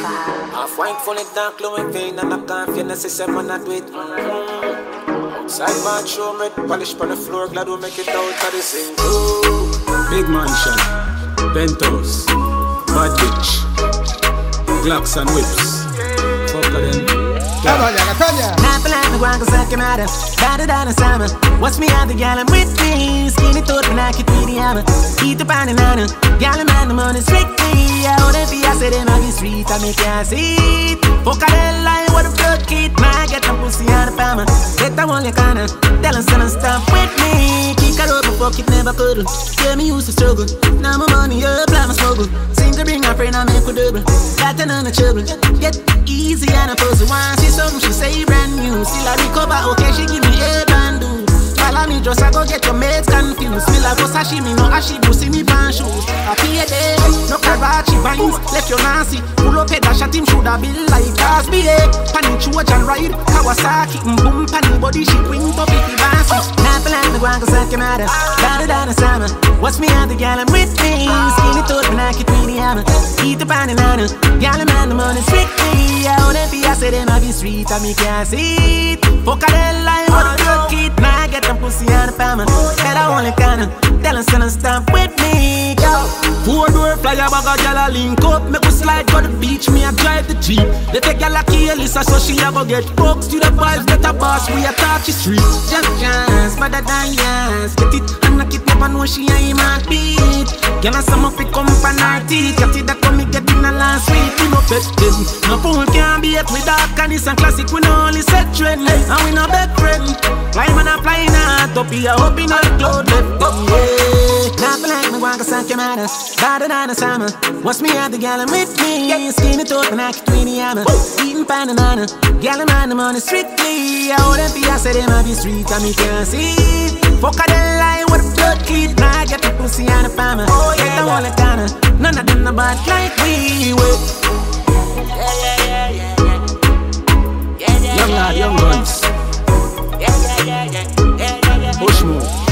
Half wine full of dark glowing vein and I can't feel the system when I do it. Outside bathroom, red polish on the floor, glad we make it out of this thing. Big mansion, penthouse, bad bitch, Glocks and whips. Fuck them. Not for like me, one cause I can matter. Better than a summer. What's me out the gal, I'm with me. Skinny thought when I could be the hammer. Eat the pan and nana. Gal, I'm on the money strictly. I wouldn't be, I said, in my street, I make you see it. Fuck a hell line, what a blood kid. Man, get them pussy out of farmer. Get them on your corner. Tell them, son, stop with me. Kick her up, fuck it, never could. Tell me, used to struggle. Now my money up, like my smuggle. Seem to bring a friend, I make a double. Got another trouble. Get easy and a pussy. Once she something, she say brand new. Still I recover, okay, she give me a bandu. Follow me, just I go get your mates confused. Still I go sashimi, no ashibu, see me pan shoes. I pay a day, no Karachi vines. Left your Nancy, pull up head, dash at him, shoulda be like Cosby, eh. Panny Chuach and ride, Kawasaki, boom, panny body, she wing up if he bouncy. Not for like me, one cause I can matter. Better than a summer. What's me out the gal, I'm with me. Skinny thought when I could be the hammer. Eat the pan and nana. Gal, I'm on the money strictly. I wouldn't be, I said, in my street, I make you see it. Fuck a hell line, what a good kid. Now get them pussy out of farmer. Better only kinda. Tell them, son, stop with me, go. Four door flyer bag a gal a link up. Make we slide to the beach, me a drive the jeep. They take gal a key Elisa so she a go get booked. To the vibes, get a boss, we a touch the street. Just better than yes. Get it and knock it, never know she ain't my beat. Girl a summer fi come pan her teeth. Got it that come me get in a last week. We no pet them. No fool can't be it with dark and it's a classic. We no only set trend. And we no best friend. Fly man a flying hard up here, up in all the cloud left up, yeah. Not for like me, one cause I can matter. Better than a summer. What's me out the gal, I'm with me. Skinny thought when I could be the hammer. Eating pan and nana. Gal, I'm on the money strictly. I wouldn't be, I said, in my street, I me can't see it. Fuck a hell line, what a blood kid. Now I get the pussy on the farmer. Get the wall of Ghana. None of them no bad like we will. Young lad, young guns. Push move.